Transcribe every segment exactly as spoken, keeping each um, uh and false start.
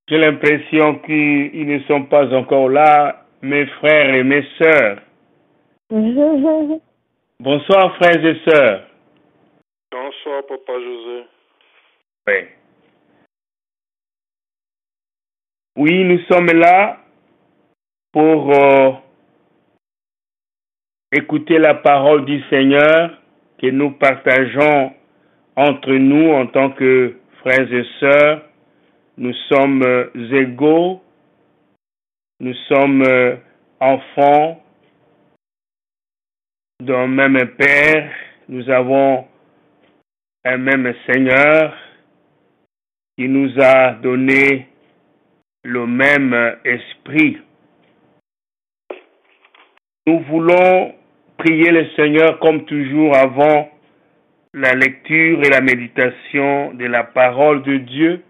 J'ai l'impression qu'ils ne sont pas encore là, mes frères et mes sœurs. Bonsoir, frères et sœurs. Bonsoir, Papa José. Oui. Oui, nous sommes là pour euh, écouter la parole du Seigneur que nous partageons entre nous en tant que frères et sœurs. Nous sommes euh, égaux, nous sommes euh, enfants d'un même Père, nous avons un même Seigneur qui nous a donné le même esprit. Nous voulons prier le Seigneur comme toujours avant la lecture et la méditation de la parole de Dieu.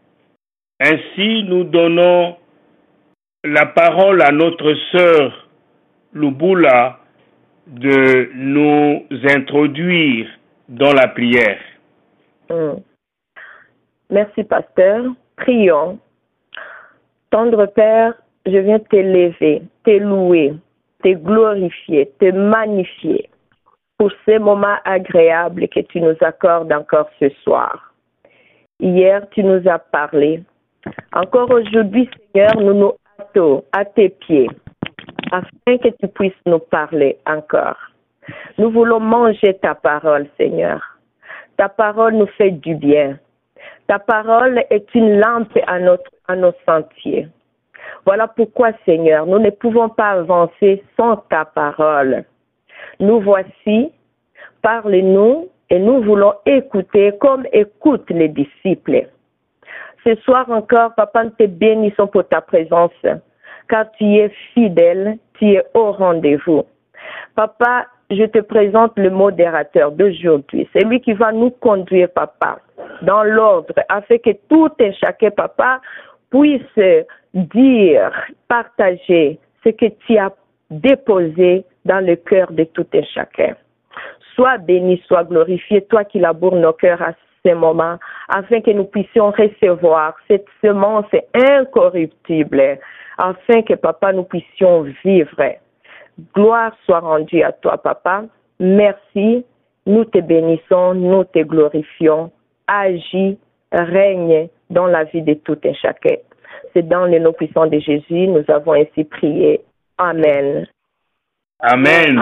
Ainsi, nous donnons la parole à notre sœur Lubula de nous introduire dans la prière. Mm. Merci, pasteur. Prions. Tendre Père, je viens t'élever, te louer, te glorifier, te magnifier pour ces moments agréables que tu nous accordes encore ce soir. Hier, tu nous as parlé. Encore aujourd'hui, Seigneur, nous nous hâtons à tes pieds afin que tu puisses nous parler encore. Nous voulons manger ta parole, Seigneur. Ta parole nous fait du bien. Ta parole est une lampe à, notre, à nos sentiers. Voilà pourquoi, Seigneur, nous ne pouvons pas avancer sans ta parole. Nous voici, parle-nous et nous voulons écouter comme écoutent les disciples. Ce soir encore, Papa, nous te bénissons pour ta présence, car tu es fidèle, tu es au rendez-vous. Papa, je te présente le modérateur d'aujourd'hui. C'est lui qui va nous conduire, Papa, dans l'ordre, afin que tout et chacun, Papa, puisse dire, partager ce que tu as déposé dans le cœur de tout et chacun. Sois béni, sois glorifié, toi qui laboures nos cœurs à ce moment, afin que nous puissions recevoir cette semence incorruptible, afin que, Papa, nous puissions vivre. Gloire soit rendue à toi, Papa. Merci. Nous te bénissons, nous te glorifions. Agis, règne dans la vie de tout et chacun. C'est dans le nom puissant de Jésus, nous avons ainsi prié. Amen. Amen.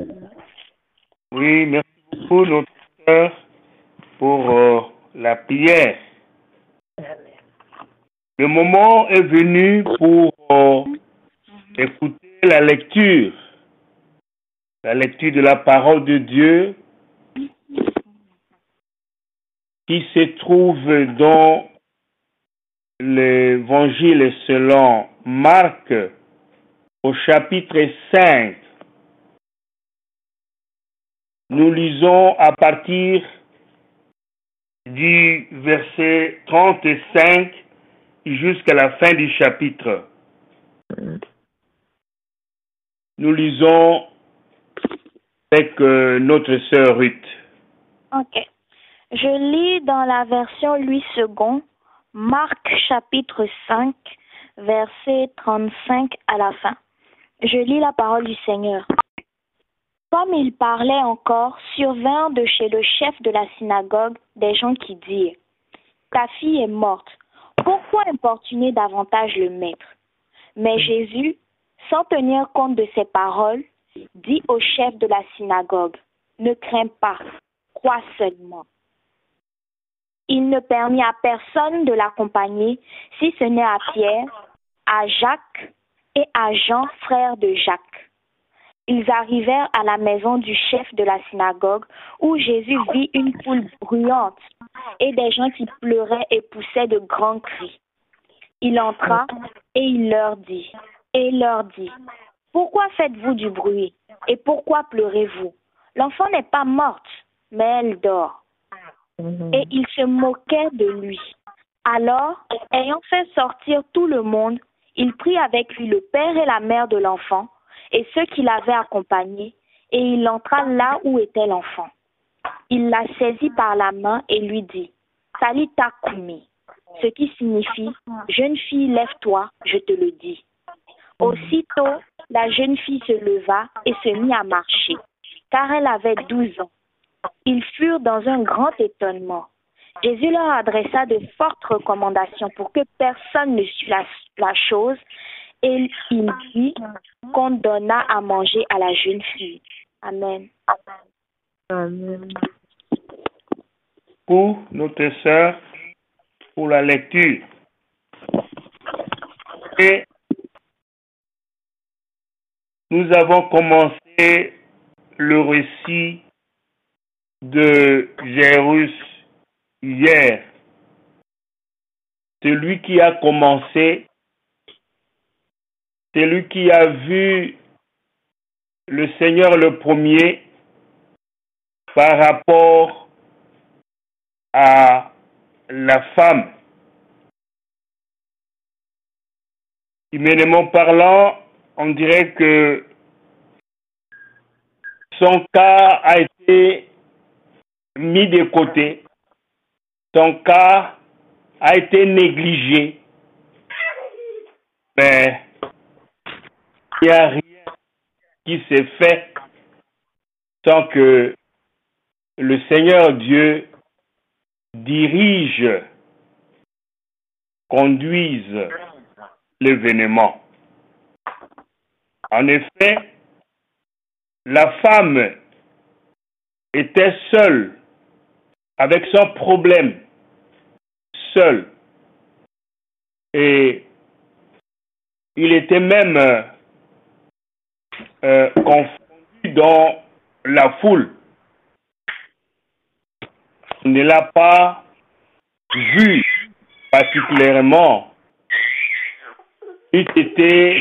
Oui, merci beaucoup, notre sœur, pour euh, la prière. Le moment est venu pour euh, écouter la lecture, la lecture de la parole de Dieu qui se trouve dans l'évangile selon Marc au chapitre cinq. Nous lisons à partir du verset trente-cinq jusqu'à la fin du chapitre. Nous lisons avec euh, notre sœur Ruth. Ok. Je lis dans la version Louis deux, Marc chapitre cinq, verset trente-cinq à la fin. Je lis la parole du Seigneur. Comme il parlait encore, survinrent de chez le chef de la synagogue des gens qui dirent « Ta fille est morte, pourquoi importuner davantage le maître ?» Mais Jésus, sans tenir compte de ces paroles, dit au chef de la synagogue « Ne crains pas, crois seulement. » Il ne permit à personne de l'accompagner, si ce n'est à Pierre, à Jacques et à Jean, frère de Jacques. Ils arrivèrent à la maison du chef de la synagogue, où Jésus vit une foule bruyante et des gens qui pleuraient et poussaient de grands cris. Il entra et il leur dit, et il leur dit, « Pourquoi faites-vous du bruit et pourquoi pleurez-vous? L'enfant n'est pas morte, mais elle dort. » Et il se moquait de lui. Alors, ayant fait sortir tout le monde, il prit avec lui le père et la mère de l'enfant et ceux qui l'avaient accompagné, et il entra là où était l'enfant. Il la saisit par la main et lui dit, « Talita koumi », ce qui signifie « Jeune fille, lève-toi, je te le dis ». Aussitôt, la jeune fille se leva et se mit à marcher, car elle avait douze ans. Ils furent dans un grand étonnement. Jésus leur adressa de fortes recommandations pour que personne ne sût la, la chose, et il dit qu'on donna à manger à la jeune fille. Amen. Amen. Pour notre sœur, pour la lecture. Et nous avons commencé le récit de Jairus hier. Celui qui a commencé, celui qui a vu le Seigneur le premier par rapport à la femme. Humainement parlant, on dirait que son cas a été mis de côté, son cas a été négligé, mais il n'y a rien qui s'est fait sans que le Seigneur Dieu dirige, conduise l'événement. En effet, la femme était seule avec son problème, seule. Et il était même euh, confondu dans la foule. On ne l'a pas vu particulièrement. Il était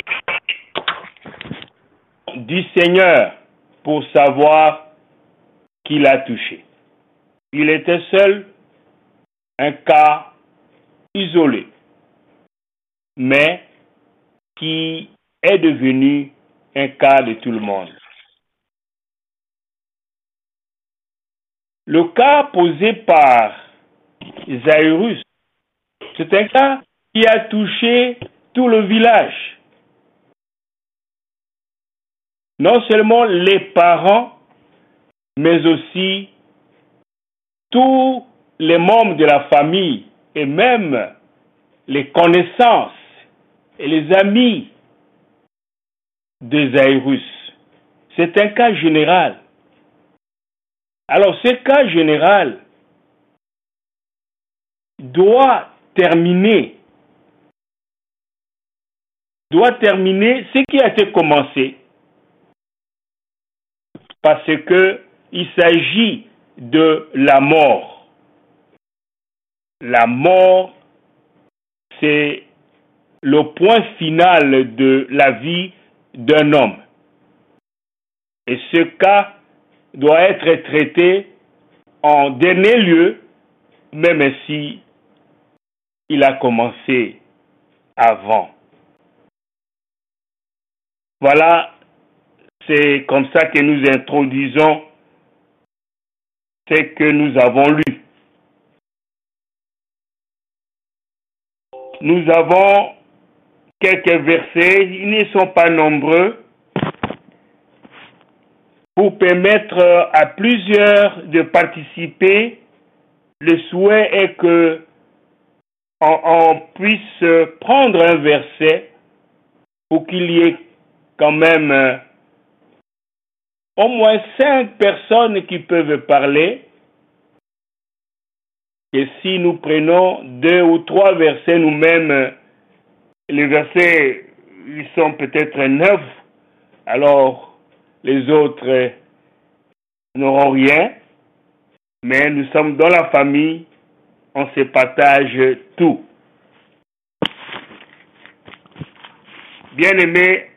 du Seigneur pour savoir qui l'a touché. Il était seul, un cas isolé, mais qui est devenu un cas de tout le monde. Le cas posé par Jairus, c'est un cas qui a touché tout le village. Non seulement les parents, mais aussi tous les membres de la famille et même les connaissances et les amis de Jairus. C'est un cas général. Alors, ce cas général doit terminer, doit terminer ce qui a été commencé, parce que il s'agit de la mort. La mort, c'est le point final de la vie d'un homme. Et ce cas doit être traité en dernier lieu, même si il a commencé avant. Voilà, c'est comme ça que nous introduisons ce que nous avons lu. Nous avons quelques versets, ils ne sont pas nombreux, pour permettre à plusieurs de participer. Le souhait est que on, on puisse prendre un verset pour qu'il y ait quand même euh, au moins cinq personnes qui peuvent parler. Et si nous prenons deux ou trois versets nous-mêmes, les versets, ils sont peut-être neuf, alors les autres n'auront rien, mais nous sommes dans la famille, on se partage tout. Bien-aimés,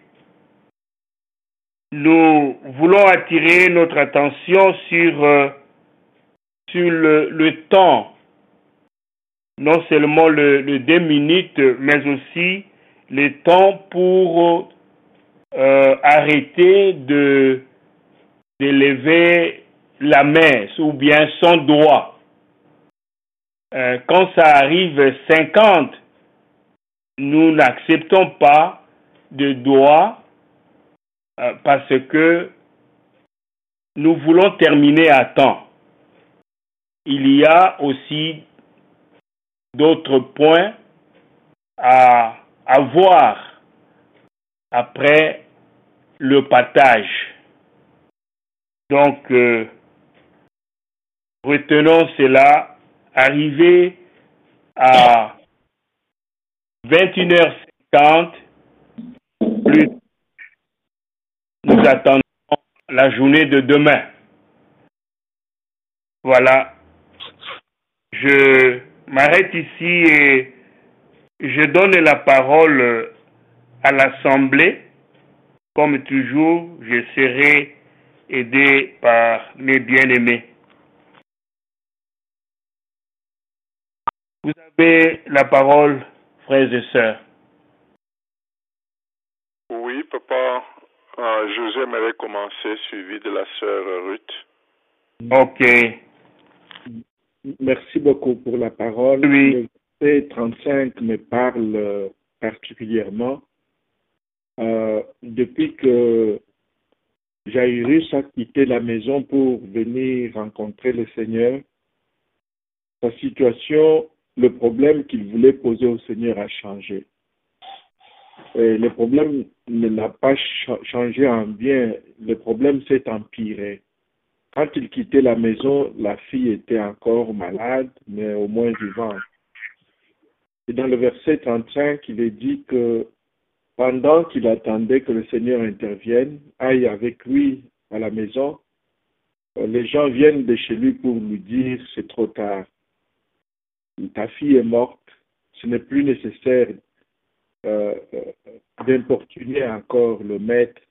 nous voulons attirer notre attention sur, euh, sur le, le temps, non seulement le, le deux minutes, mais aussi le temps pour euh, arrêter de, de lever la main ou bien son doigt. euh, quand ça arrive cinquante, nous n'acceptons pas de droit euh, parce que nous voulons terminer à temps. Il y a aussi d'autres points à, à voir après le partage. Donc, euh, retenons cela, arrivé à vingt et une heures cinquante, plus nous attendons la journée de demain. Voilà. Je m'arrête ici et je donne la parole à l'Assemblée. Comme toujours, je serai aidé par mes bien-aimés. Vous avez la parole, frères et sœurs. Oui, papa. Euh, José m'avait commencé, suivi de la sœur Ruth. Ok. Merci beaucoup pour la parole. Oui. Le verset trente-cinq me parle particulièrement. Euh, depuis que Jairus a quitté la maison pour venir rencontrer le Seigneur, sa situation, le problème qu'il voulait poser au Seigneur a changé. Et le problème ne l'a pas changé en bien, le problème s'est empiré. Quand il quittait la maison, la fille était encore malade, mais au moins vivante. Et dans le verset trente-cinq, il est dit que pendant qu'il attendait que le Seigneur intervienne, aille avec lui à la maison, les gens viennent de chez lui pour lui dire c'est trop tard. Ta fille est morte, ce n'est plus nécessaire euh, d'importuner encore le maître.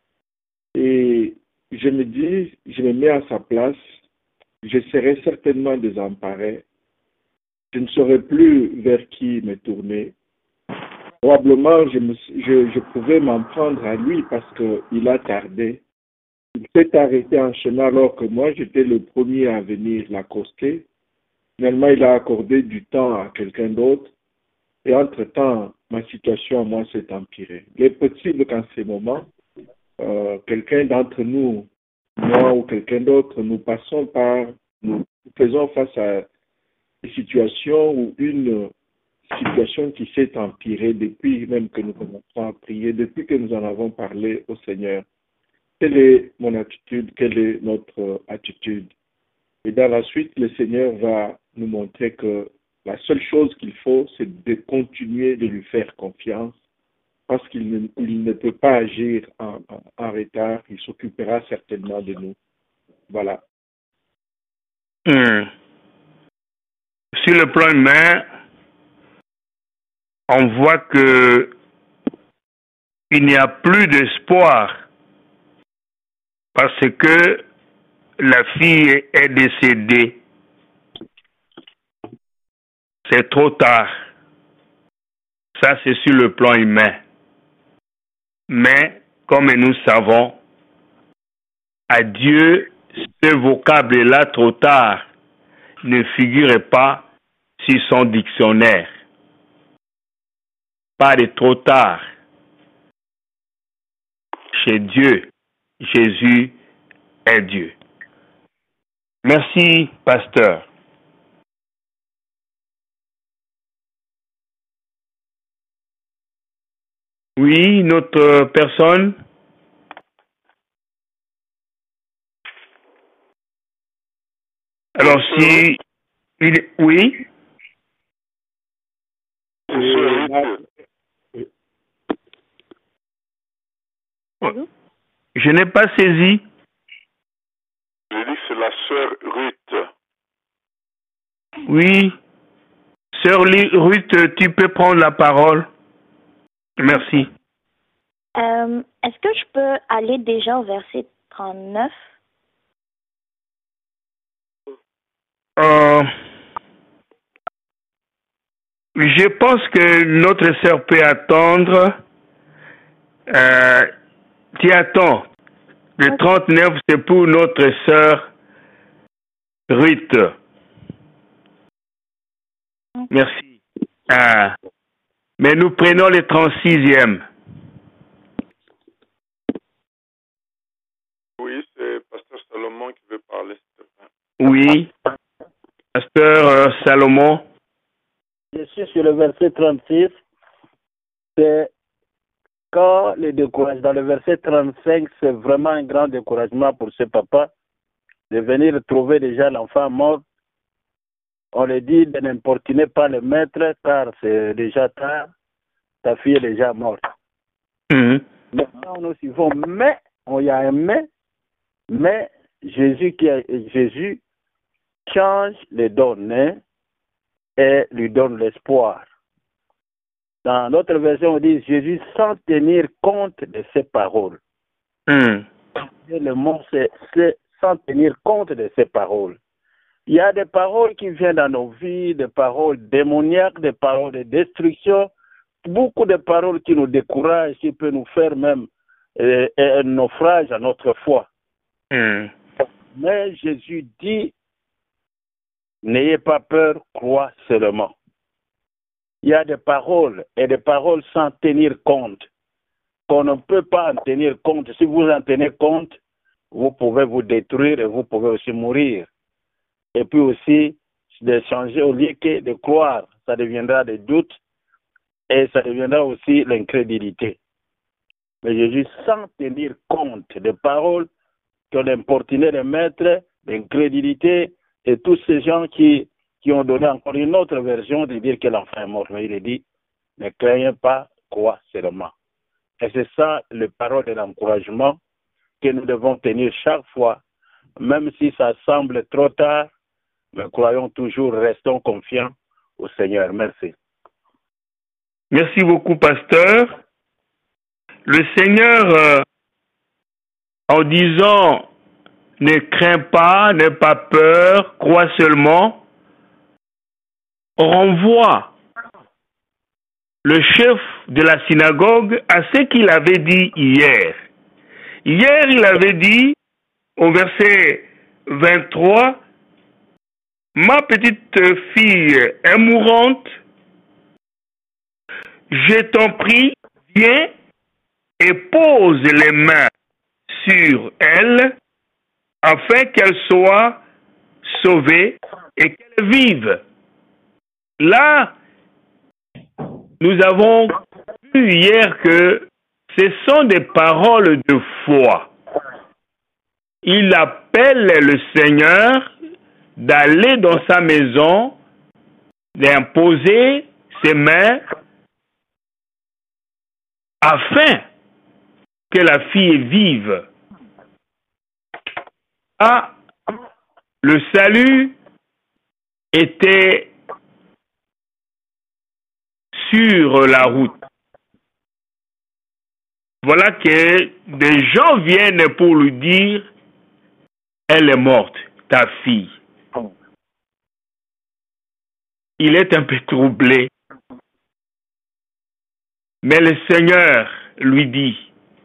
Et je me dis, je me mets à sa place, je serai certainement désemparé. Je ne saurais plus vers qui me tourner. Probablement, je, me, je, je pouvais m'en prendre à lui parce qu'il a tardé. Il s'est arrêté en chemin alors que moi, j'étais le premier à venir l'accoster. Finalement, il a accordé du temps à quelqu'un d'autre. Et entre-temps, ma situation à moi s'est empirée. Il est possible qu'en ces moments, euh, quelqu'un d'entre nous, moi ou quelqu'un d'autre, nous passons par, nous faisons face à une situation ou une situation qui s'est empirée depuis même que nous commençons à prier, depuis que nous en avons parlé au Seigneur. Quelle est mon attitude? Quelle est notre attitude? Et dans la suite, le Seigneur va nous montrer que la seule chose qu'il faut, c'est de continuer de lui faire confiance parce qu'il ne, il ne peut pas agir en, en, en retard. Il s'occupera certainement de nous. Voilà. Hum. Sur le plan humain, on voit que il n'y a plus d'espoir parce que la fille est décédée. C'est trop tard. Ça, c'est sur le plan humain. Mais, comme nous savons, à Dieu, ce vocable-là, trop tard, ne figure pas sur son dictionnaire. Pas de trop tard. Chez Dieu, Jésus est Dieu. Merci, pasteur. Oui, notre personne. Alors, si... Il, oui. Allô? Je n'ai pas saisi. Je dis que c'est la sœur Ruth. Oui. Sœur Ruth, tu peux prendre la parole. Merci. Euh, est-ce que je peux aller déjà au verset trente-neuf? Euh, je pense que notre sœur peut attendre. Euh, tu attends. Le okay. trente-neuf, c'est pour notre sœur Ruth. Merci. Ah. Mais nous prenons le trente-sixième. Oui, c'est Pasteur Salomon qui veut parler, s'il te plaît. Oui. Pasteur euh, Salomon. Je suis sur le verset trente-six. C'est quand le décourage. Dans le verset trente-cinq, c'est vraiment un grand découragement pour ce papa de venir trouver déjà l'enfant mort. On lui dit de n'importuner pas le maître car c'est déjà tard. Ta fille est déjà morte. Mmh. Maintenant, nous suivons, mais, il y a un mais, mais Jésus, qui a, Jésus change les données et lui donne l'espoir. Dans notre version, on dit Jésus sans tenir compte de ses paroles. Mmh. Le mot, c'est, c'est sans tenir compte de ses paroles. Il y a des paroles qui viennent dans nos vies, des paroles démoniaques, des paroles de destruction, beaucoup de paroles qui nous découragent, qui peuvent nous faire même euh, un naufrage à notre foi. Mmh. Mais Jésus dit, n'ayez pas peur, crois seulement. Il y a des paroles et des paroles sans tenir compte, qu'on ne peut pas en tenir compte. Si vous en tenez compte, vous pouvez vous détruire et vous pouvez aussi mourir. Et puis aussi, de changer au lieu que de croire, ça deviendra des doutes et ça deviendra aussi l'incrédulité. Mais Jésus, sans tenir compte des paroles qui ont importuné les maîtres, l'incrédulité et tous ces gens qui, qui ont donné encore une autre version de dire que l'enfant est mort. Mais il est dit, ne craignez pas, crois seulement. Et c'est ça le parole de l'encouragement que nous devons tenir chaque fois, même si ça semble trop tard, mais croyons toujours, restons confiants au Seigneur. Merci. Merci beaucoup, pasteur. Le Seigneur, euh, en disant « Ne crains pas, n'aie pas peur, crois seulement », renvoie le chef de la synagogue à ce qu'il avait dit hier. Hier, il avait dit, au verset vingt-trois, « Ma petite fille est mourante, je t'en prie, viens et pose les mains sur elle, afin qu'elle soit sauvée et qu'elle vive. » Là, nous avons vu hier que ce sont des paroles de foi. Il appelle le Seigneur d'aller dans sa maison, d'imposer ses mains afin que la fille vive. Ah, le salut était sur la route. Voilà que des gens viennent pour lui dire, elle est morte, ta fille. Il est un peu troublé. Mais le Seigneur lui dit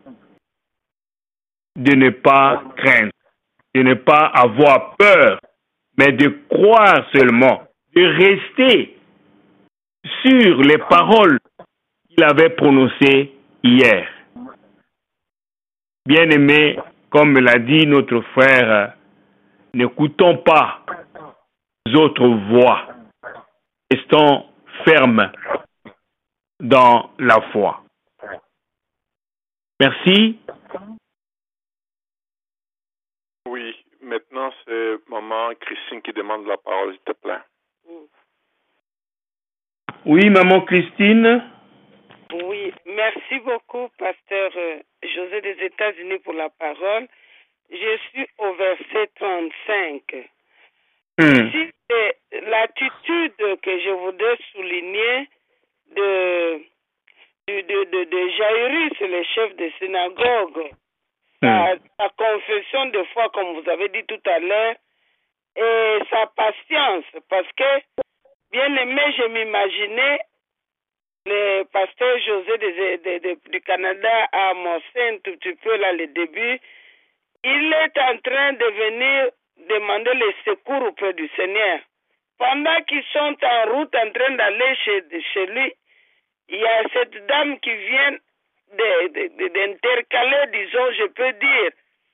de ne pas craindre, de ne pas avoir peur, mais de croire seulement, de rester sur les paroles qu'il avait prononcées hier. Bien-aimés, comme l'a dit notre frère, n'écoutons pas les autres voix. Restons fermes dans la foi. Merci. Oui, maintenant c'est maman Christine qui demande la parole, s'il te plaît. Oui, maman Christine. Oui, merci beaucoup, pasteur José des États-Unis, pour la parole. Je suis au verset trente-cinq. Hmm. Si c'est l'attitude que je voudrais souligner de, de, de, de, de Jairus, le chef de synagogue, hmm. sa, sa confession de foi, comme vous avez dit tout à l'heure, et sa patience, parce que, bien aimé, je m'imaginais le pasteur José de, de, de, du Canada a amorcé un tout petit peu là le début. Il est en train de venir demander le secours auprès du Seigneur. pendant qu'ils sont en route en train d'aller chez, chez lui, il y a cette dame qui vient d'intercaler, disons, je peux dire,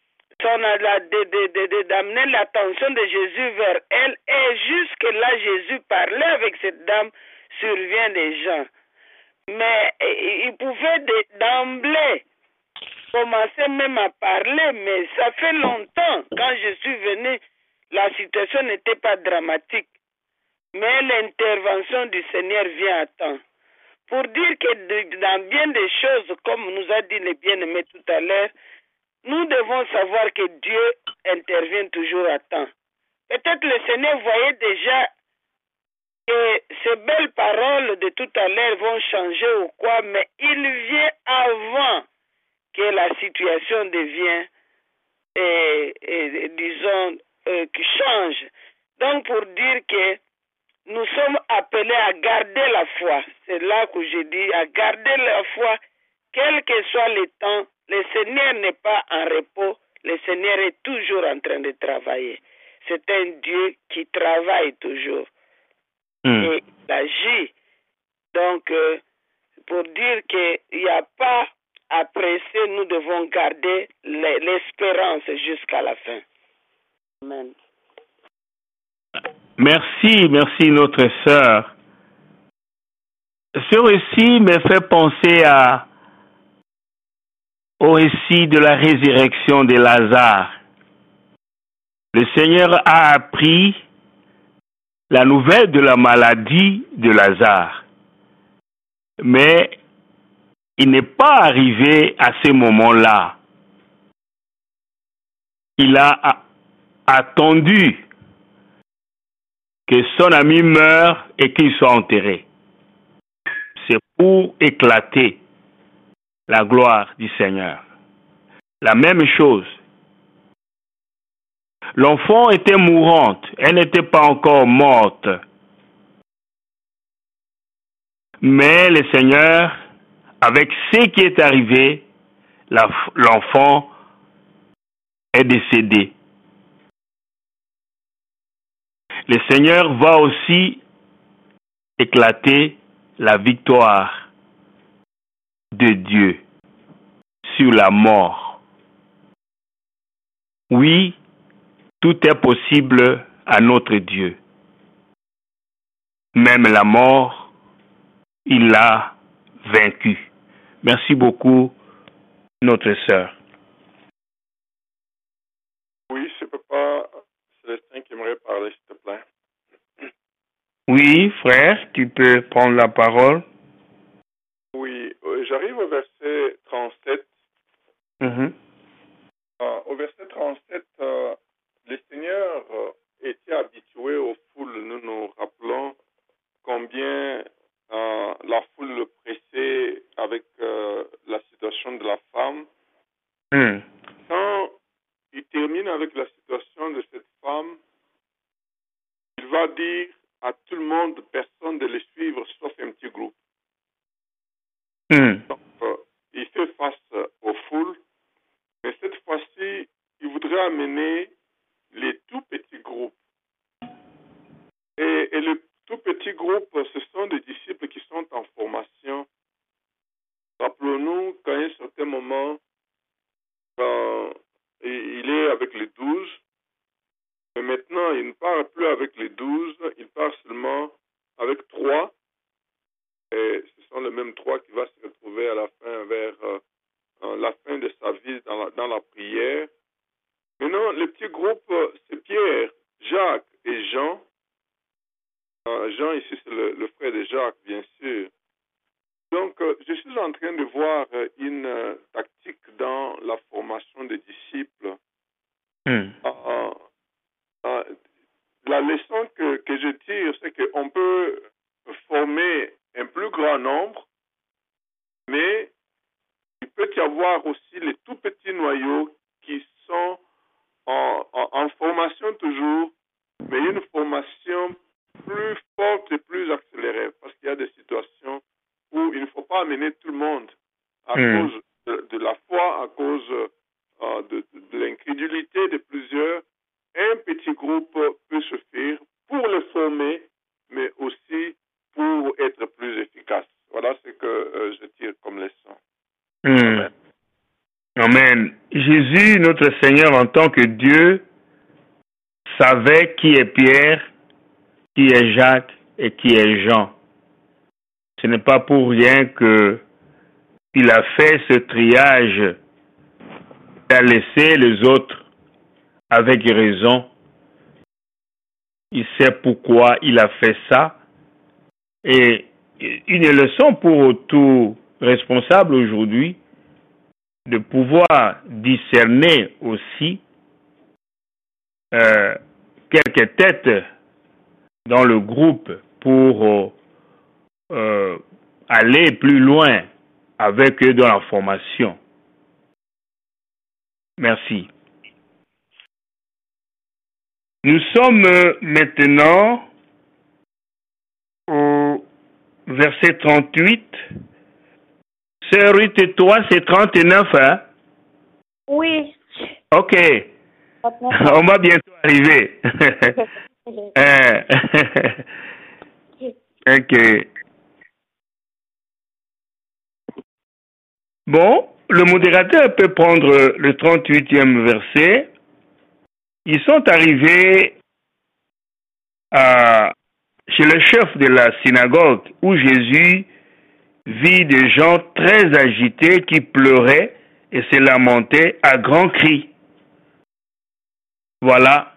d'amener l'attention de Jésus vers elle. Et jusque là, Jésus parlait avec cette dame, survient des gens. Mais il pouvait d'emblée commencer même à parler, mais ça fait longtemps. Quand je suis venu, la situation n'était pas dramatique. Mais l'intervention du Seigneur vient à temps. Pour dire que dans bien des choses, comme nous a dit le bien-aimé tout à l'heure, nous devons savoir que Dieu intervient toujours à temps. Peut-être le Seigneur voyait déjà que ces belles paroles de tout à l'heure vont changer ou quoi, mais il vient avant que la situation devienne, et, et, disons, euh, qui change. Donc, pour dire que nous sommes appelés à garder la foi. C'est là que je dis, à garder la foi, quel que soit le temps. Le Seigneur n'est pas en repos. Le Seigneur est toujours en train de travailler. C'est un Dieu qui travaille toujours. Mm. Et il agit. Donc, euh, pour dire qu'il n'y a pas à presser, nous devons garder l'espérance jusqu'à la fin. Amen. Merci, merci notre sœur. Ce récit me fait penser à, au récit de la résurrection de Lazare. Le Seigneur a appris la nouvelle de la maladie de Lazare. Mais il n'est pas arrivé à ce moment-là. Il a attendu que son ami meure et qu'il soit enterré. C'est pour éclater la gloire du Seigneur. La même chose. L'enfant était mourante, elle n'était pas encore morte. Mais le Seigneur, avec ce qui est arrivé, la, l'enfant est décédé. Le Seigneur va aussi éclater la victoire de Dieu sur la mort. Oui, tout est possible à notre Dieu. Même la mort, il l'a vaincu. Merci beaucoup, notre sœur. Oui, c'est papa Célestin qui aimerait parler, s'il te plaît. Oui, frère, tu peux prendre la parole. Oui, euh, j'arrive au verset trente-sept. Mm-hmm. Euh, au verset trente-sept, euh, le Seigneur euh, était habitué aux foules. Nous nous rappelons combien euh, la foule le pressait avec euh, la situation de la femme. Mm. Quand il termine avec la situation de cette femme, il va dire à tout le monde, personne de les suivre, sauf un petit groupe. Mm. Donc, euh, il fait face euh, aux foules, mais cette fois-ci, il voudrait amener les tout petits groupes. Et, et les tout petits groupes, ce sont des disciples qui sont en formation. Rappelons-nous qu'à un certain moment, quand il est avec les douze, mais maintenant, il ne part plus avec les douze, il part seulement avec trois. Et ce sont les mêmes trois qui vont se retrouver à la fin, vers euh, la fin de sa vie dans la, dans la prière. Maintenant, le petit groupe, c'est Pierre, Jacques et Jean. Euh, Jean, ici, c'est le, le frère de Jacques, bien sûr. Donc, euh, je suis en train de voir euh, une euh, tactique dans la formation des disciples. Mm. Euh, euh, la leçon que, que je tire, c'est qu'on peut former un plus grand nombre, mais il peut y avoir aussi les tout petits noyaux qui sont en, en, en formation toujours, mais une formation plus forte et plus accélérée, parce qu'il y a des situations où il ne faut pas amener tout le monde à mm. cause de, de la foi, à cause euh, de, de, de l'incrédulité de plusieurs. Un petit groupe peut suffire pour les former, mais aussi pour être plus efficaces. Voilà ce que euh, je tire comme leçon. Mm. Amen. Amen. Jésus, notre Seigneur, en tant que Dieu, savait qui est Pierre, qui est Jacques et qui est Jean. Ce n'est pas pour rien que il a fait ce triage. Il a laissé les autres avec raison. Il sait pourquoi il a fait ça. Et une leçon pour tout responsable aujourd'hui, de pouvoir discerner aussi euh, quelques têtes dans le groupe pour euh, aller plus loin avec eux dans la formation. Merci. Nous sommes maintenant au verset trente-huit. Sœur Ruth et toi, c'est trente-neuf, hein? Oui. Ok. On va bientôt arriver. Ok. Bon, le modérateur peut prendre le trente-huitième verset. Ils sont arrivés à, chez le chef de la synagogue où Jésus vit des gens très agités qui pleuraient et se lamentaient à grands cris. Voilà.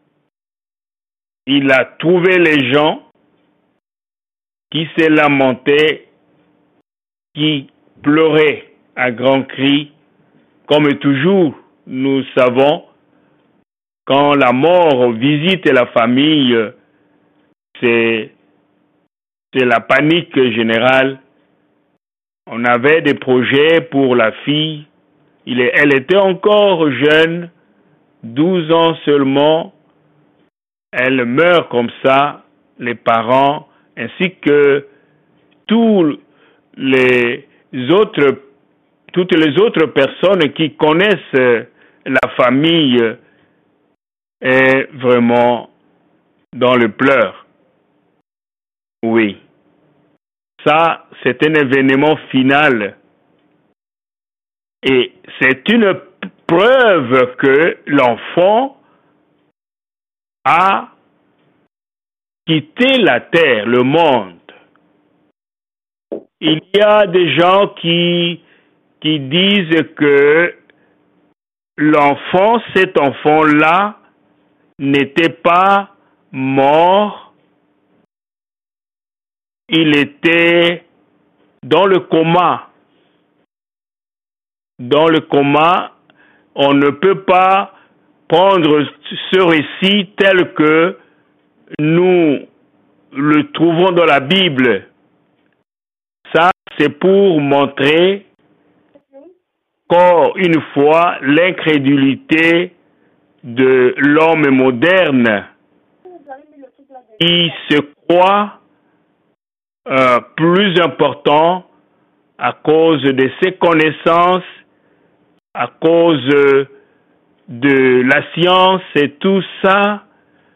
Il a trouvé les gens qui se lamentaient, qui pleuraient à grands cris. Comme toujours, nous savons, quand la mort visite la famille, c'est, c'est la panique générale. On avait des projets pour la fille. Il est, elle était encore jeune, douze ans seulement. Elle meurt comme ça, les parents, ainsi que tous les autres, toutes les autres personnes qui connaissent la famille est vraiment dans le pleur. Oui. Ça, c'est un événement final. Et c'est une preuve que l'enfant a quitté la terre, le monde. Il y a des gens qui, qui disent que l'enfant, cet enfant-là, n'était pas mort. Il était dans le coma. Dans le coma, on ne peut pas prendre ce récit tel que nous le trouvons dans la Bible. Ça, c'est pour montrer qu'encore une fois, l'incrédulité de l'homme moderne qui se croit euh, plus important à cause de ses connaissances, à cause de la science et tout ça.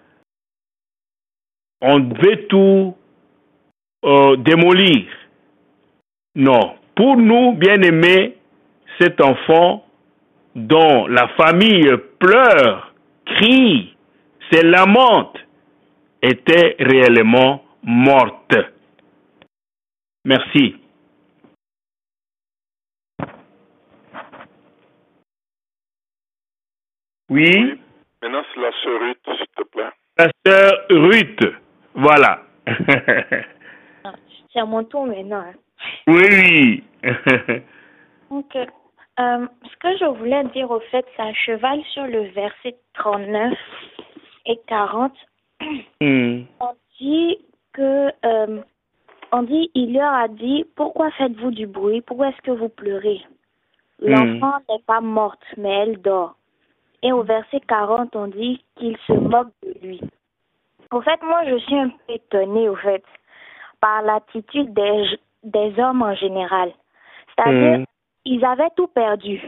On veut tout euh, démolir. Non. Pour nous, bien-aimés, cet enfant dont la famille pleure, crie, se lamente, était réellement morte. Merci. Oui. Maintenant, c'est la sœur Ruth, s'il te plaît. La sœur Ruth. Voilà. C'est à mon tour maintenant. Hein. Oui, oui. Ok. Euh, ce que je voulais dire au fait, c'est un cheval sur le verset trente-neuf et quarante. Mm. On dit que, euh, on dit, il leur a dit, pourquoi faites-vous du bruit? Pourquoi est-ce que vous pleurez? L'enfant mm. n'est pas morte, mais elle dort. Et au verset quarante, on dit qu'il se moque de lui. Au fait, moi, je suis un peu étonnée, au fait, par l'attitude des, des hommes en général. C'est-à-dire, mm. ils avaient tout perdu.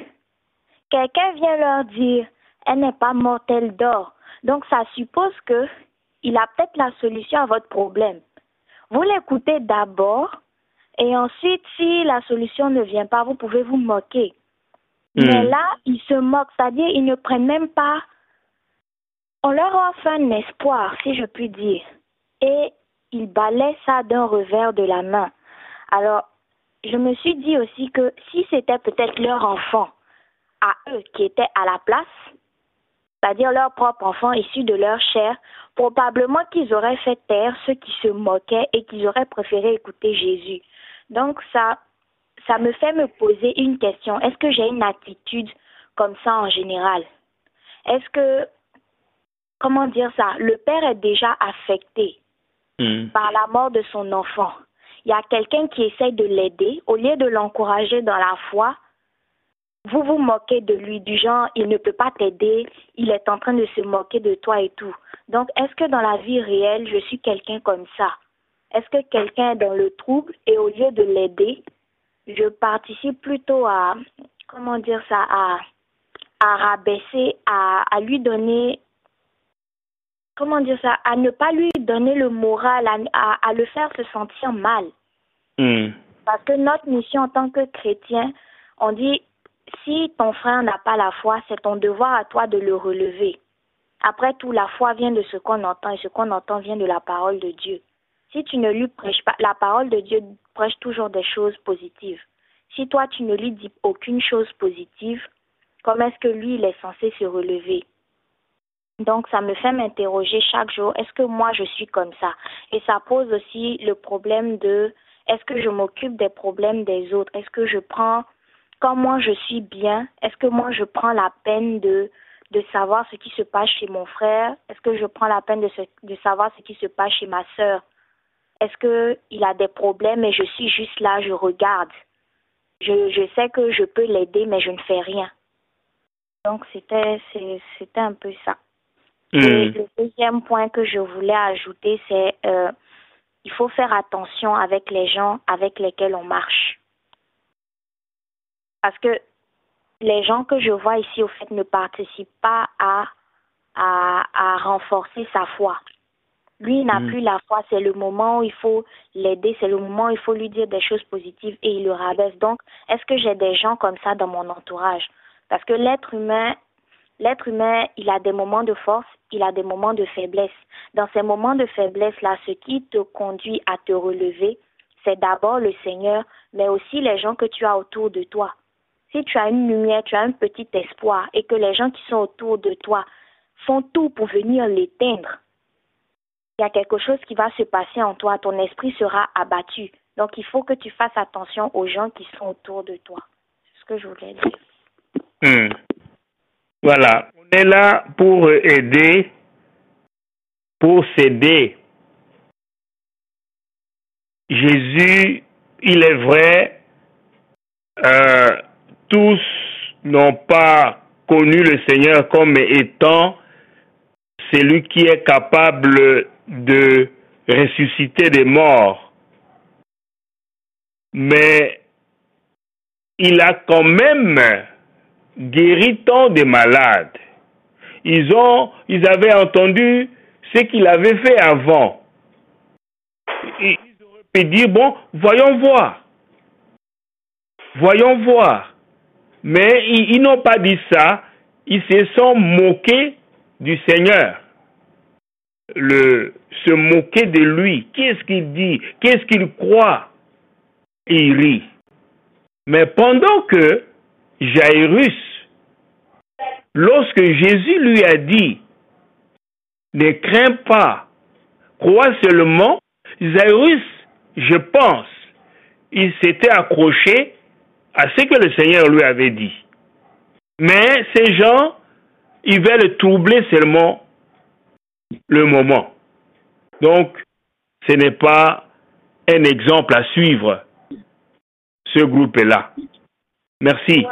Quelqu'un vient leur dire, elle n'est pas morte, elle dort. Donc, ça suppose que il a peut-être la solution à votre problème. Vous l'écoutez d'abord et ensuite, si la solution ne vient pas, vous pouvez vous moquer. Mmh. Mais là, ils se moquent, c'est-à-dire ils ne prennent même pas... On leur offre un espoir, si je puis dire. Et ils balaient ça d'un revers de la main. Alors, je me suis dit aussi que si c'était peut-être leur enfant à eux qui était à la place, c'est-à-dire leur propre enfant issu de leur chair, probablement qu'ils auraient fait taire ceux qui se moquaient et qu'ils auraient préféré écouter Jésus. Donc ça, ça me fait me poser une question. Est-ce que j'ai une attitude comme ça en général? Est-ce que, comment dire ça, le père est déjà affecté mmh. par la mort de son enfant. Il y a quelqu'un qui essaye de l'aider, au lieu de l'encourager dans la foi, vous vous moquez de lui, du genre, il ne peut pas t'aider, il est en train de se moquer de toi et tout. Donc, est-ce que dans la vie réelle, je suis quelqu'un comme ça? Est-ce que quelqu'un est dans le trouble et au lieu de l'aider, je participe plutôt à, comment dire ça, à, à rabaisser, à, à lui donner, comment dire ça, à ne pas lui donner le moral, à, à, à le faire se sentir mal. Mm. Parce que notre mission en tant que chrétien, on dit, si ton frère n'a pas la foi, c'est ton devoir à toi de le relever. Après tout, la foi vient de ce qu'on entend et ce qu'on entend vient de la parole de Dieu. Si tu ne lui prêches pas, la parole de Dieu prêche toujours des choses positives. Si toi, tu ne lui dis aucune chose positive, comment est-ce que lui, il est censé se relever? Donc, ça me fait m'interroger chaque jour, est-ce que moi, je suis comme ça? Et ça pose aussi le problème de, est-ce que je m'occupe des problèmes des autres? Est-ce que je prends... Quand moi je suis bien, est-ce que moi je prends la peine de, de savoir ce qui se passe chez mon frère? Est-ce que je prends la peine de, se, de savoir ce qui se passe chez ma sœur? Est-ce qu'il a des problèmes et je suis juste là, je regarde? Je, je sais que je peux l'aider, mais je ne fais rien. Donc c'était, c'est, c'était un peu ça. Mmh. Et le deuxième point que je voulais ajouter, c'est euh, il faut faire attention avec les gens avec lesquels on marche. Parce que les gens que je vois ici, au fait, ne participent pas à, à, à renforcer sa foi. Lui, il n'a mmh. plus la foi. C'est le moment où il faut l'aider. C'est le moment où il faut lui dire des choses positives et il le rabaisse. Donc, est-ce que j'ai des gens comme ça dans mon entourage? Parce que l'être humain, l'être humain, il a des moments de force, il a des moments de faiblesse. Dans ces moments de faiblesse-là, ce qui te conduit à te relever, c'est d'abord le Seigneur, mais aussi les gens que tu as autour de toi. Si tu as une lumière, tu as un petit espoir et que les gens qui sont autour de toi font tout pour venir l'éteindre, il y a quelque chose qui va se passer en toi, ton esprit sera abattu. Donc, il faut que tu fasses attention aux gens qui sont autour de toi. C'est ce que je voulais dire. Mmh. Voilà, on est là pour aider, pour s'aider. Jésus, il est vrai, euh, tous n'ont pas connu le Seigneur comme étant celui qui est capable de ressusciter des morts. Mais il a quand même guéri tant de malades. Ils ont, ils avaient entendu ce qu'il avait fait avant. Ils auraient pu dire, bon, voyons voir. Voyons voir. Mais ils, ils n'ont pas dit ça. Ils se sont moqués du Seigneur. Le, se moquer de lui. Qu'est-ce qu'il dit? Qu'est-ce qu'il croit? Et il rit. Mais pendant que Jairus, lorsque Jésus lui a dit, ne crains pas, crois seulement, Jairus, je pense, il s'était accroché à ce que le Seigneur lui avait dit. Mais ces gens, ils veulent troubler seulement le moment. Donc, ce n'est pas un exemple à suivre, ce groupe-là. Merci.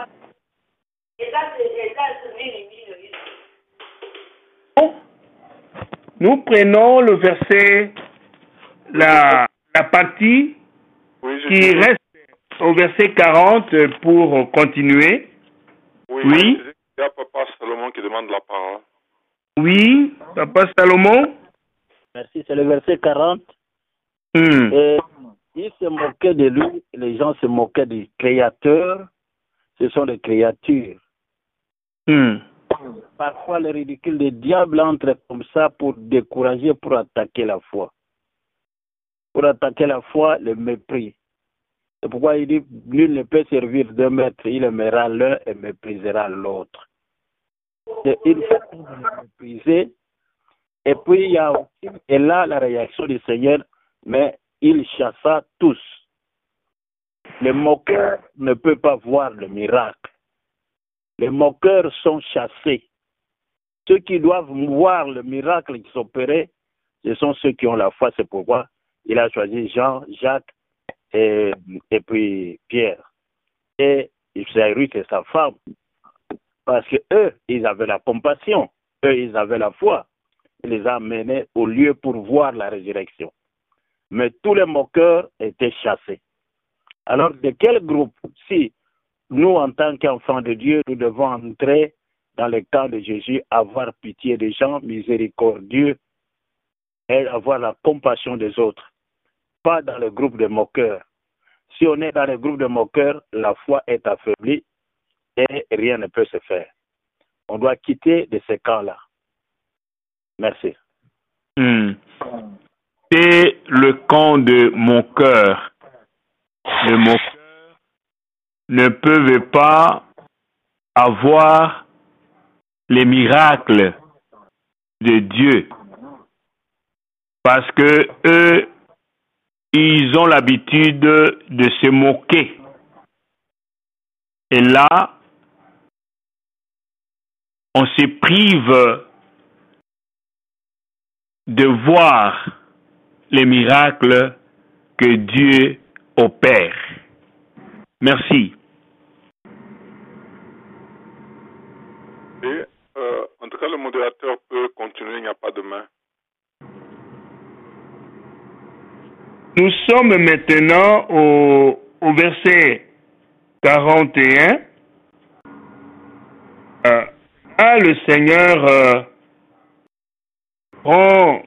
Nous prenons le verset, la, la partie oui, qui reste au verset quarante pour continuer. Oui, oui. Il y a Papa Salomon qui demande la parole. Oui, Papa Salomon. Merci, c'est le verset quarante. Mm. Et ils se moquaient de lui, les gens se moquaient du Créateur. Ce sont des créatures. Mm. Parfois, le ridicule des diables entre comme ça pour décourager, pour attaquer la foi. Pour attaquer la foi, le mépris. C'est pourquoi il dit, nul ne peut servir deux maîtres. Il aimera l'un et méprisera l'autre. Et il faut le mépriser. Et puis, il y a aussi, et là, la réaction du Seigneur, mais il chassa tous. Les moqueurs ne peuvent pas voir le miracle. Les moqueurs sont chassés. Ceux qui doivent voir le miracle qui s'opérait, ce sont ceux qui ont la foi. C'est pourquoi il a choisi Jean, Jacques et, et puis Pierre. Et Jairus et sa femme. Parce que eux, ils avaient la compassion. Eux, ils avaient la foi. Il les a amenés au lieu pour voir la résurrection. Mais tous les moqueurs étaient chassés. Alors, de quel groupe, si nous, en tant qu'enfants de Dieu, nous devons entrer dans le camp de Jésus, avoir pitié des gens, miséricordieux, et avoir la compassion des autres, pas dans le groupe de moqueurs. Si on est dans le groupe de moqueurs, la foi est affaiblie et rien ne peut se faire. On doit quitter de ces camps-là. Merci. Mm. C'est le camp de mon cœur. Le moqueur ne peuvent pas avoir les miracles de Dieu parce que eux, ils ont l'habitude de se moquer. Et là, on se prive de voir les miracles que Dieu opère. Merci. Et euh, en tout cas, le modérateur peut continuer, il n'y a pas de main. Nous sommes maintenant au, au verset quarante et un. Euh, là, le Seigneur euh, prend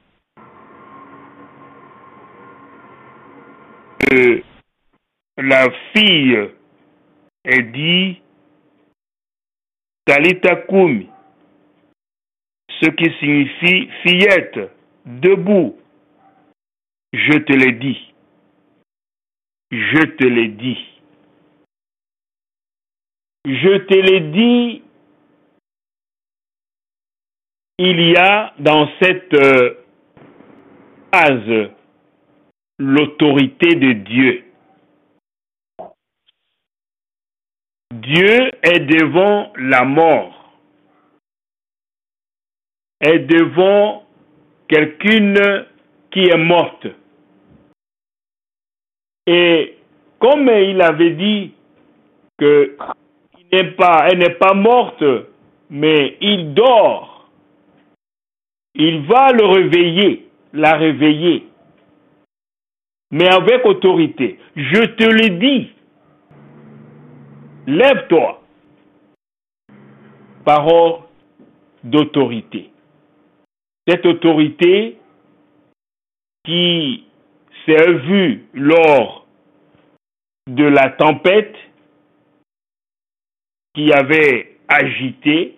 euh, la fille et dit Talita Koumi, ce qui signifie fillette, debout. Je te l'ai dit. Je te l'ai dit. Je te l'ai dit. Il y a dans cette euh, phrase l'autorité de Dieu. Dieu est devant la mort, est devant quelqu'une qui est morte. Et comme il avait dit que il n'est pas, elle n'est pas morte, mais il dort, il va le réveiller, la réveiller, mais avec autorité. Je te le dis, lève-toi. Parole d'autorité. Cette autorité qui s'est vue lors de la tempête qui avait agité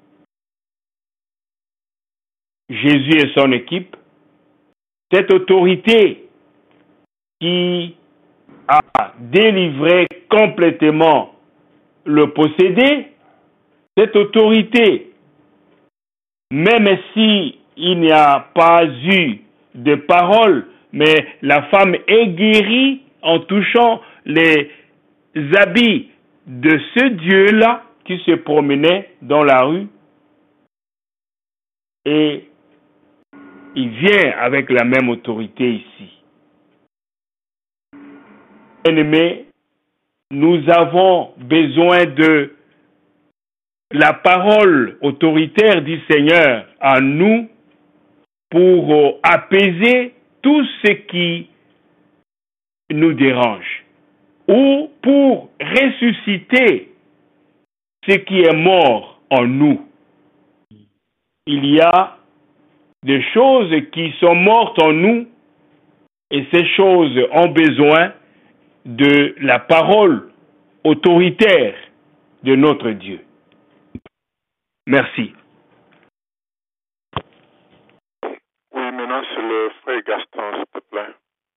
Jésus et son équipe, cette autorité qui a délivré complètement le possédé, cette autorité, même si il n'y a pas eu de parole, mais la femme est guérie en touchant les habits de ce Dieu-là qui se promenait dans la rue, et il vient avec la même autorité ici. Bien-aimés, nous avons besoin de la parole autoritaire du Seigneur en nous pour apaiser tout ce qui nous dérange ou pour ressusciter ce qui est mort en nous. Il y a des choses qui sont mortes en nous, et ces choses ont besoin de la parole autoritaire de notre Dieu. Merci. Oui, maintenant c'est le frère Gaston, s'il te plaît.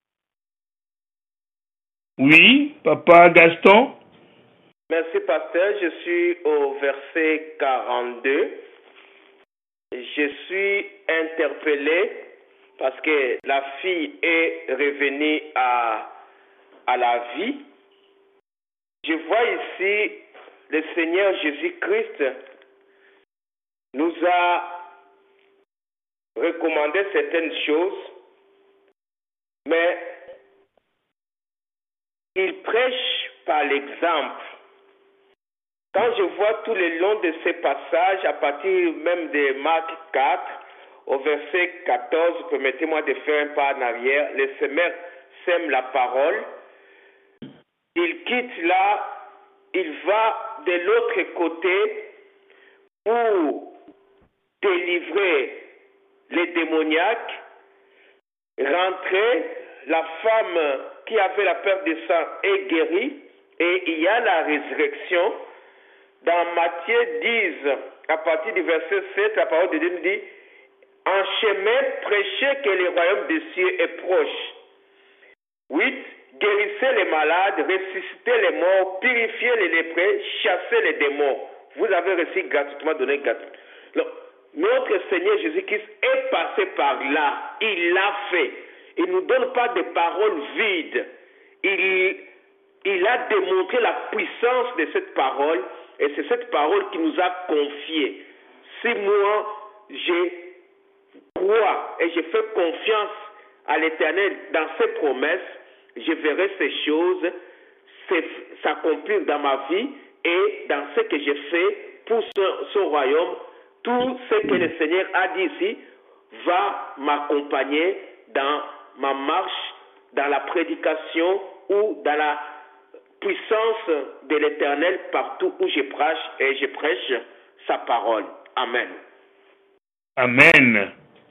Oui, papa Gaston. Merci, pasteur. Je suis au verset quarante-deux. Je suis interpellé parce que la fille est revenue à, à la vie. Je vois ici le Seigneur Jésus-Christ nous a recommandé certaines choses, mais il prêche par l'exemple. Quand je vois tout le long de ces passages, à partir même de Marc quatre, au verset quatorze, permettez-moi de faire un pas en arrière, le semeur sème la parole, il quitte là, il va de l'autre côté pour délivrer les démoniaques, rentrer, la femme qui avait la perte de sang est guérie, et il y a la résurrection. Dans Matthieu dix, à partir du verset sept, la parole de Dieu nous dit « En chemin, prêchez que le royaume des cieux est proche. » huit. Guérissez les malades, ressuscitez les morts, purifiez les lépreux, chassez les démons. Vous avez reçu gratuitement, donné gratuitement. Notre Seigneur Jésus-Christ est passé par là. Il l'a fait. Il ne nous donne pas de paroles vides. Il, il a démontré la puissance de cette parole. Et c'est cette parole qui nous a confié. Si moi, je crois et je fais confiance à l'Éternel dans ses promesses, je verrai ces choses s'accomplir dans ma vie et dans ce que je fais pour son, son royaume. Tout ce que le Seigneur a dit ici va m'accompagner dans ma marche, dans la prédication ou dans la puissance de l'Éternel partout où je prêche et je prêche sa parole. Amen. Amen.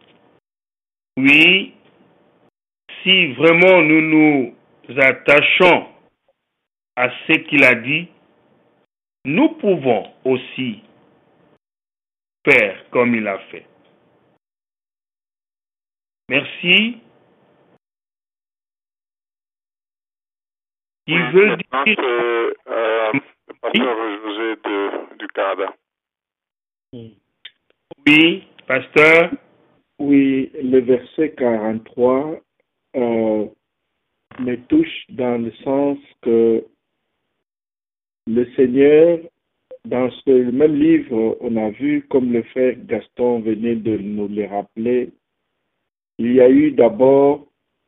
Oui, si vraiment nous nous attachons à ce qu'il a dit, nous pouvons aussi faire comme il a fait. Merci. Il oui, veut dire... C'est euh, le pasteur José de, du Canada. Oui, pasteur. Oui, le verset quarante-trois euh, me touche dans le sens que le Seigneur, dans ce même livre, on a vu, comme le frère Gaston venait de nous le rappeler, il y a eu d'abord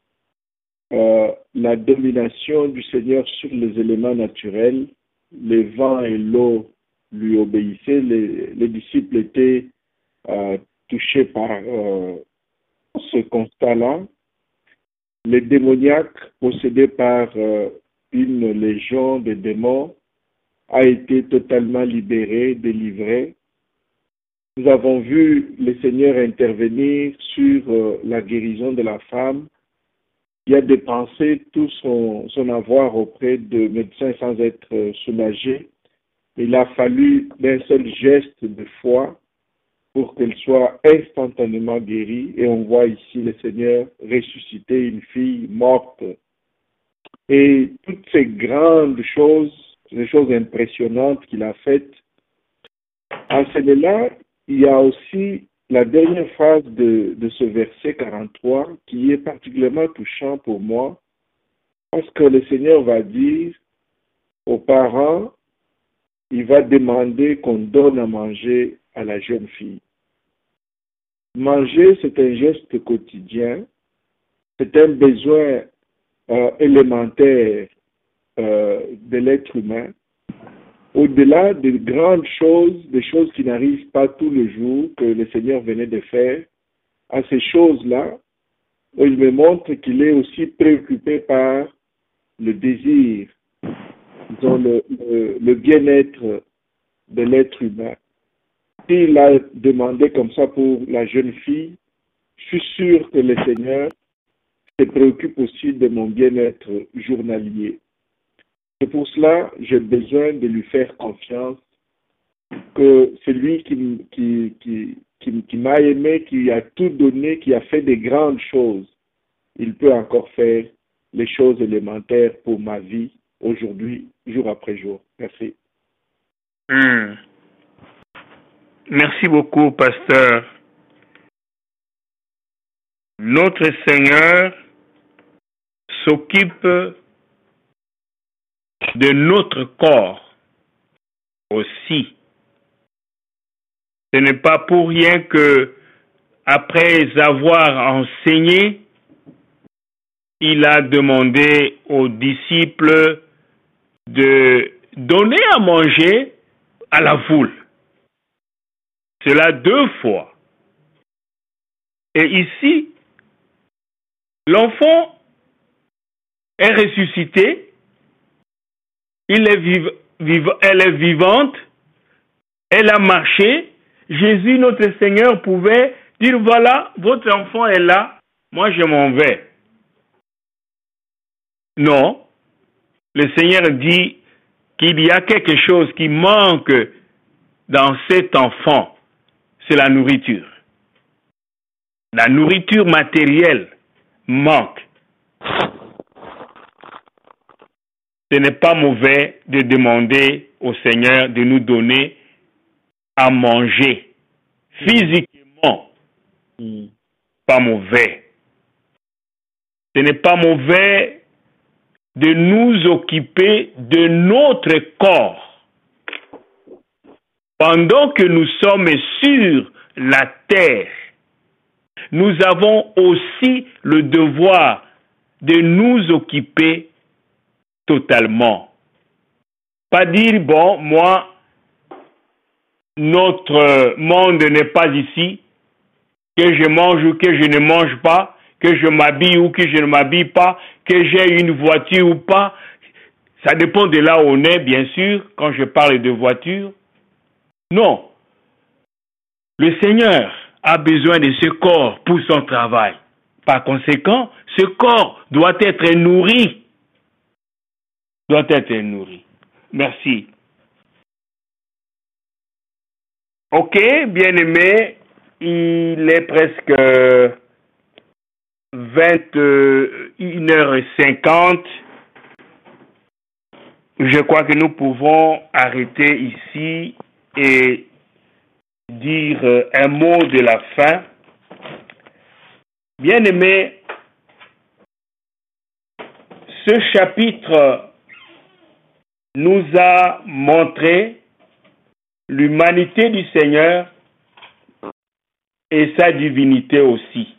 euh, la domination du Seigneur sur les éléments naturels. Les vents et l'eau lui obéissaient, les, les disciples étaient euh, touchés par euh, ce constat-là. Les démoniaques, possédés par euh, une légion de démons, a été totalement libéré, délivré. Nous avons vu le Seigneur intervenir sur euh, la guérison de la femme. Il a dépensé tout son, son avoir auprès de médecins sans être euh, soulagé. Il a fallu d'un seul geste de foi pour qu'elle soit instantanément guérie. Et on voit ici le Seigneur ressusciter une fille morte. Et toutes ces grandes choses, ces choses impressionnantes qu'il a faites, en celle-là, il y a aussi la dernière phrase de, de ce verset quarante-trois qui est particulièrement touchant pour moi, parce que le Seigneur va dire aux parents, il va demander qu'on donne à manger à la jeune fille. Manger, c'est un geste quotidien, c'est un besoin euh, élémentaire euh, de l'être humain. Au-delà des grandes choses, des choses qui n'arrivent pas tous les jours, que le Seigneur venait de faire, à ces choses-là, il me montre qu'il est aussi préoccupé par le désir, disons, le, le, le bien-être de l'être humain. S'il a demandé comme ça pour la jeune fille, je suis sûr que le Seigneur se préoccupe aussi de mon bien-être journalier. C'est pour cela que j'ai besoin de lui faire confiance, que c'est lui qui, qui, qui, qui, qui m'a aimé, qui a tout donné, qui a fait de grandes choses. Il peut encore faire les choses élémentaires pour ma vie aujourd'hui, jour après jour. Merci. Mmh. Merci beaucoup, pasteur. Notre Seigneur s'occupe de notre corps aussi. Ce n'est pas pour rien que, après avoir enseigné, il a demandé aux disciples de donner à manger à la foule. Cela deux fois. Et ici, l'enfant est ressuscité, il est viv- viv- elle est vivante, elle a marché. Jésus, notre Seigneur, pouvait dire, voilà, votre enfant est là, moi je m'en vais. Non, le Seigneur dit qu'il y a quelque chose qui manque dans cet enfant, c'est la nourriture. La nourriture matérielle manque. Ce n'est pas mauvais de demander au Seigneur de nous donner à manger physiquement. Mm. Pas mauvais. Ce n'est pas mauvais de nous occuper de notre corps. Pendant que nous sommes sur la terre, nous avons aussi le devoir de nous occuper totalement. Pas dire, bon, moi, notre monde n'est pas ici, que je mange ou que je ne mange pas, que je m'habille ou que je ne m'habille pas, que j'ai une voiture ou pas. Ça dépend de là où on est, bien sûr, quand je parle de voiture. Non. Le Seigneur a besoin de ce corps pour son travail. Par conséquent, ce corps doit être nourri. Doit être nourri. Merci. Ok, bien-aimé, il est presque vingt et une heures cinquante. Je crois que nous pouvons arrêter ici et dire un mot de la fin. Bien-aimé, ce chapitre nous a montré l'humanité du Seigneur et sa divinité aussi.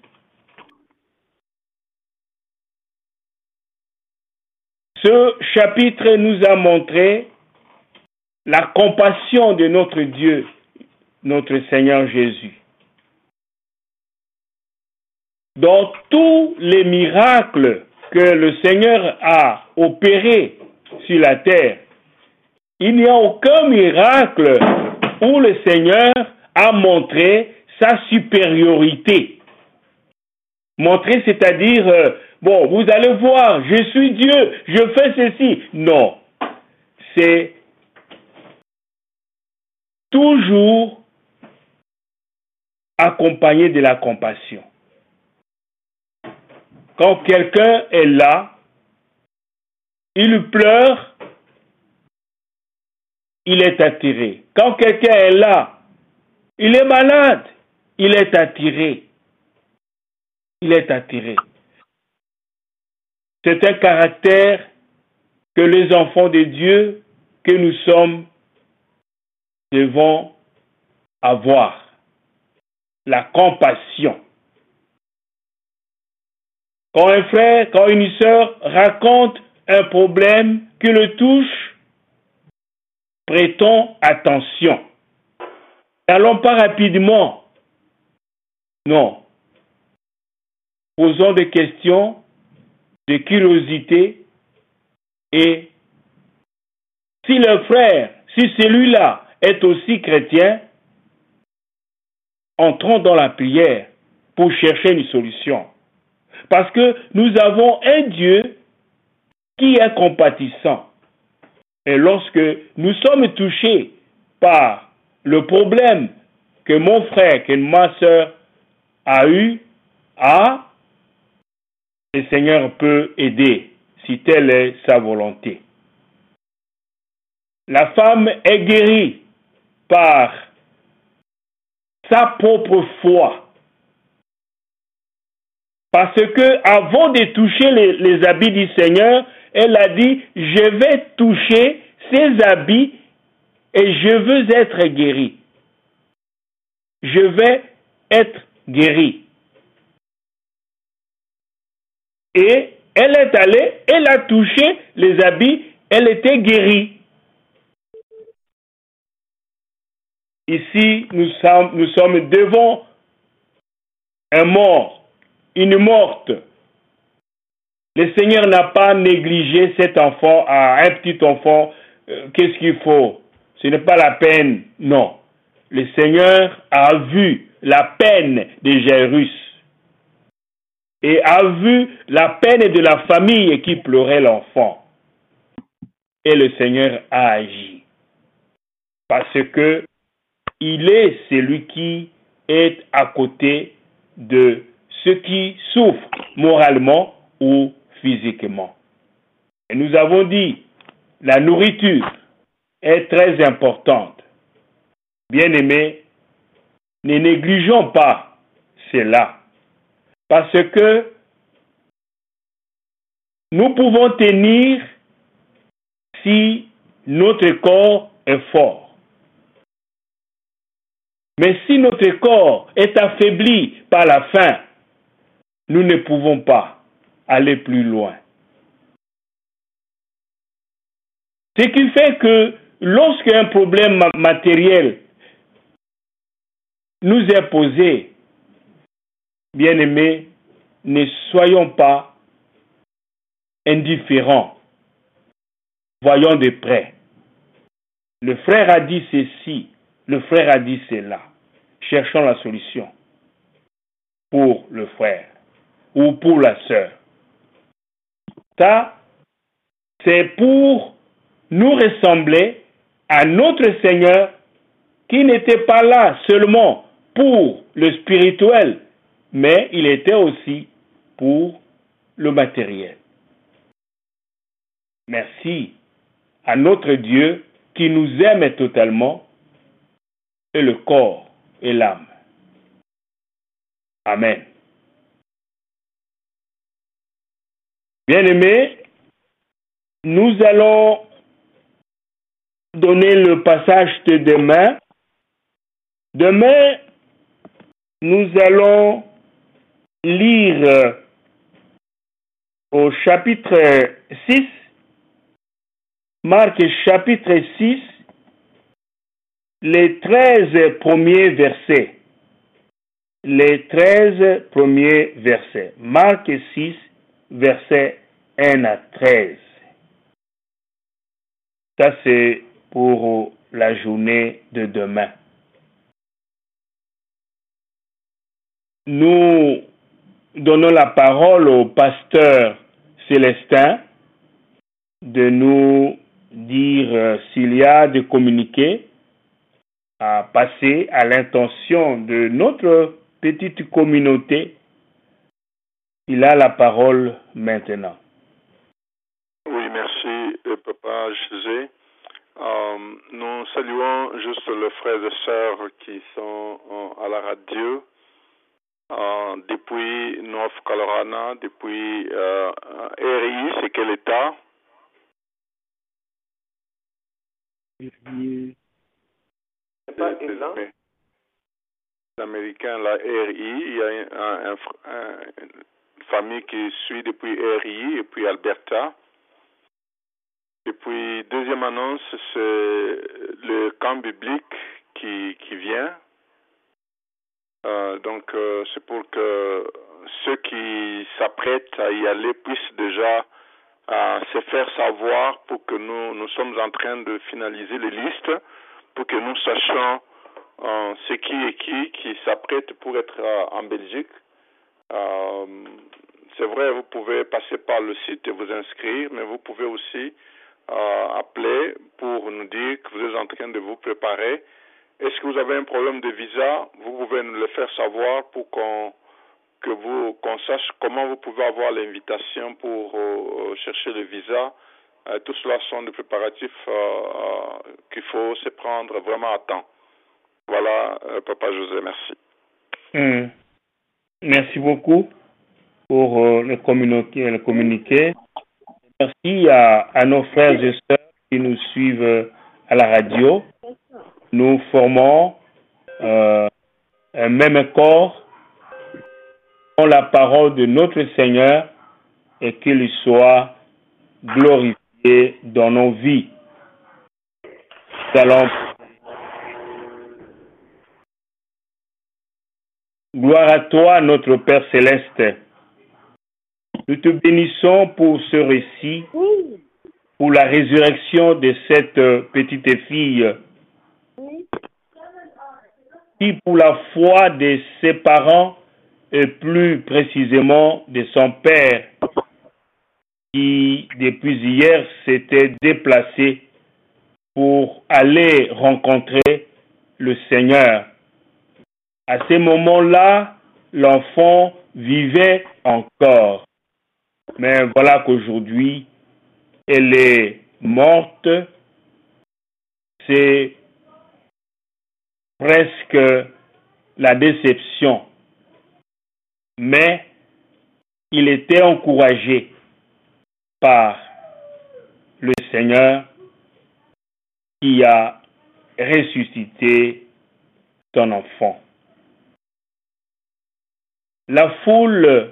Ce chapitre nous a montré la compassion de notre Dieu, notre Seigneur Jésus. Dans tous les miracles que le Seigneur a opérés sur la terre, il n'y a aucun miracle où le Seigneur a montré sa supériorité. Montrer, c'est-à-dire, euh, bon, vous allez voir, je suis Dieu, je fais ceci. Non, c'est toujours accompagné de la compassion. Quand quelqu'un est là, il pleure, il est attiré. Quand quelqu'un est là, il est malade, il est attiré. Il est attiré. C'est un caractère que les enfants de Dieu que nous sommes devons avoir. La compassion. Quand un frère, quand une sœur raconte un problème qui le touche, prêtons attention. N'allons pas rapidement. Non. Posons des questions de curiosité et si le frère, si celui-là est aussi chrétien, entrons dans la prière pour chercher une solution. Parce que nous avons un Dieu qui est compatissant. Et lorsque nous sommes touchés par le problème que mon frère, que ma soeur a eu, a, le Seigneur peut aider si telle est sa volonté. La femme est guérie par sa propre foi. Parce que avant de toucher les, les habits du Seigneur, elle a dit, je vais toucher ses habits et je veux être guérie. Je vais être guérie. Et elle est allée, elle a touché les habits, elle était guérie. Ici, nous sommes, nous sommes devant un mort, une morte. Le Seigneur n'a pas négligé cet enfant, à un petit enfant, euh, qu'est-ce qu'il faut? Ce n'est pas la peine, non. Le Seigneur a vu la peine de Jairus et a vu la peine de la famille qui pleurait l'enfant. Et le Seigneur a agi. Parce que il est celui qui est à côté de ceux qui souffrent moralement ou physiquement. Et nous avons dit, la nourriture est très importante. Bien-aimés, ne négligeons pas cela. Parce que nous pouvons tenir si notre corps est fort. Mais si notre corps est affaibli par la faim, nous ne pouvons pas aller plus loin. Ce qui fait que lorsqu'un problème matériel nous est posé, bien-aimés, ne soyons pas indifférents. Voyons de près. Le frère a dit ceci. Le frère a dit cela. Cherchons la solution pour le frère ou pour la sœur. Ça, c'est pour nous ressembler à notre Seigneur qui n'était pas là seulement pour le spirituel, mais il était aussi pour le matériel. Merci à notre Dieu qui nous aime totalement, et le corps et l'âme. Amen. Bien-aimés, nous allons donner le passage de demain. Demain, nous allons lire au chapitre six, Marc chapitre six, les treize premiers versets. Les treize premiers versets. Marc six, versets un à treize. Ça, c'est pour la journée de demain. Nous donnons la parole au pasteur Célestin de nous dire euh, s'il y a des communiqués à passer à l'intention de notre petite communauté. Il a la parole maintenant. Oui, merci, Papa José. Euh, nous saluons juste les frères et sœurs qui sont euh, à la radio euh, depuis North Carolina, depuis euh, R I, c'est quel État? C'est pas Irlande? L'Américain, la R I, il y a un, un, un, un, une famille qui suit depuis R I et puis Alberta. Et puis, deuxième annonce, c'est le camp biblique qui, qui vient. Euh, donc, euh, c'est pour que ceux qui s'apprêtent à y aller puissent déjà euh, se faire savoir pour que nous, nous sommes en train de finaliser les listes, pour que nous sachions euh, ce qui est qui, qui s'apprête pour être euh, en Belgique. Euh, c'est vrai, vous pouvez passer par le site et vous inscrire, mais vous pouvez aussi euh, appeler pour nous dire que vous êtes en train de vous préparer. Est-ce que vous avez un problème de visa? Vous pouvez nous le faire savoir pour qu'on que vous qu'on sache comment vous pouvez avoir l'invitation pour euh, chercher le visa. Euh, tout cela sont des préparatifs euh, euh, qu'il faut se prendre vraiment à temps. Voilà, euh, Papa José, merci. Mmh. Merci beaucoup pour euh, le communiqué. Le communiqué. Merci à, à nos frères et sœurs qui nous suivent à la radio. Nous formons euh, un même corps dans la parole de notre Seigneur et qu'il soit glorifié dans nos vies. Nous allons... Gloire à toi, notre Père Céleste. Nous te bénissons pour ce récit, pour la résurrection de cette petite fille, qui pour la foi de ses parents et plus précisément de son père, qui depuis hier s'était déplacé pour aller rencontrer le Seigneur. À ce moment-là, l'enfant vivait encore. Mais voilà qu'aujourd'hui, elle est morte. C'est presque la déception. Mais il était encouragé par le Seigneur qui a ressuscité ton enfant. La foule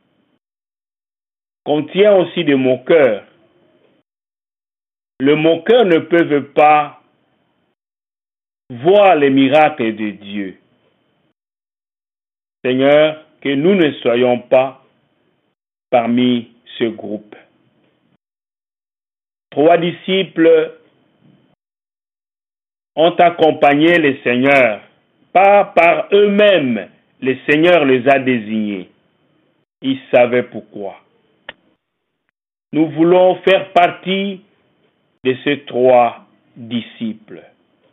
contient aussi des moqueurs. Les moqueurs ne peuvent pas voir les miracles de Dieu. Seigneur, que nous ne soyons pas parmi ce groupe. Trois disciples ont accompagné le Seigneur, pas par eux-mêmes. Le Seigneur les a désignés. Ils savaient pourquoi. Nous voulons faire partie de ces trois disciples.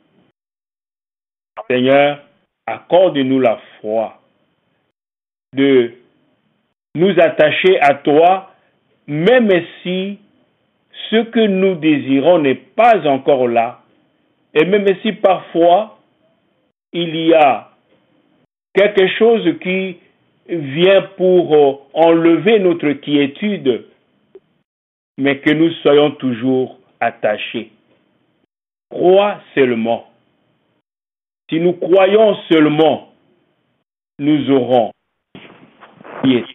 Seigneur, accorde-nous la foi de nous attacher à toi, même si ce que nous désirons n'est pas encore là, et même si parfois il y a quelque chose qui vient pour enlever notre quiétude, mais que nous soyons toujours attachés. Crois seulement. Si nous croyons seulement, nous aurons quiétude.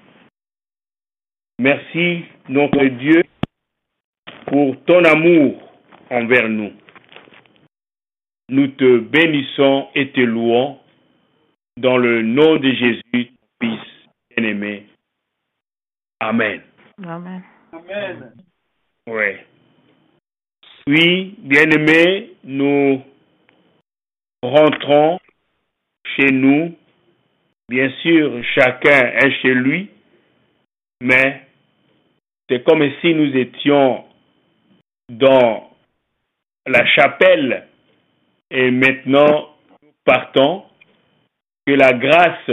Merci, notre Dieu, pour ton amour envers nous. Nous te bénissons et te louons dans le nom de Jésus, Fils bien-aimé. Amen. Amen. Amen. Oui. Oui, bien-aimés, nous rentrons chez nous. Bien sûr, chacun est chez lui, mais c'est comme si nous étions dans la chapelle et maintenant nous partons. Que la grâce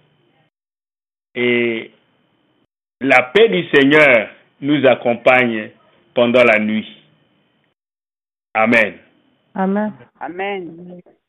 et la paix du Seigneur nous accompagnent pendant la nuit. Amen. Amen. Amen.